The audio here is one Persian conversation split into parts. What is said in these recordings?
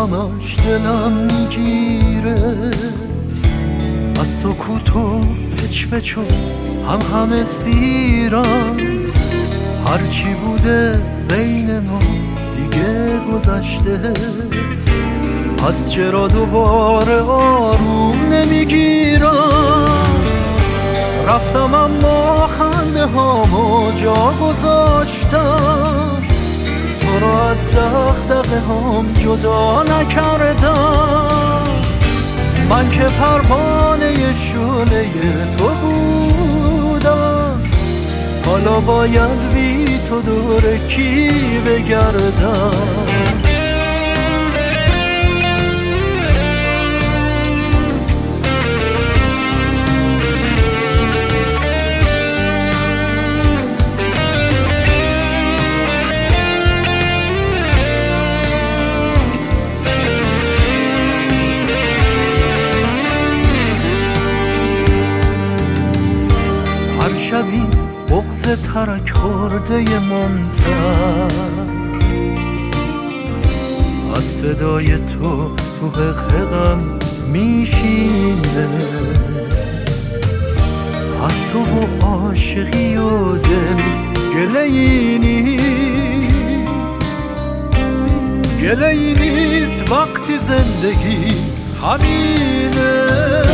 همش دلم میگیره، از سکوت و پچ پچو همه سیرم، هرچی بوده بین ما دیگه گذشته، پس چرا دوباره آروم نمیگیرم؟ رفتم اما خنده هامو جا گذاشتم، تو رو از دغدغه هام جدا نکردم. من که پروانه شعله تو بودم، حالا باید بی تو دور کی بگردم؟ شبی بغض ترک خورده ممتد از صدای تو حقم میشینه، از تو و عاشقی و دل گله‌ای نیست وقتی زندگی همینه.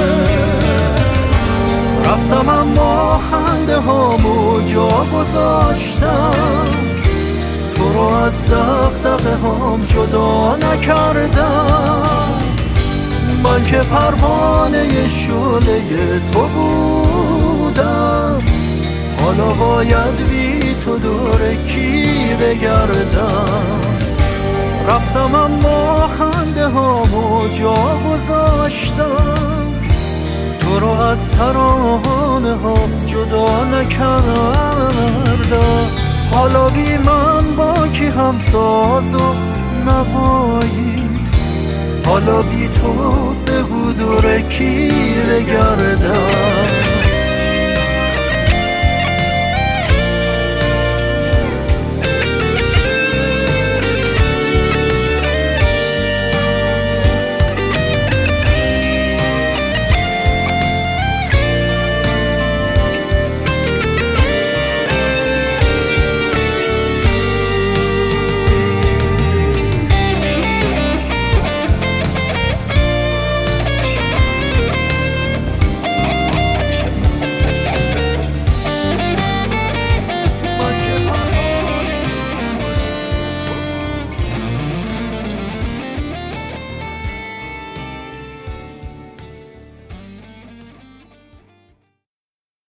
رفتم اما خنده هامو جا گذاشتم، تو رو از دغدغه هام جدا نکردم. من که پروانه شعله تو بودم، حالا باید بی تو دور کی بگردم؟ رفتم اما خنده هامو جا گذاشتم، تو رو از ترانه ها جدا نکردم. حالا بی من با کی هم ساز و نوایی، حالا بی تو بگو دور کی بگردم؟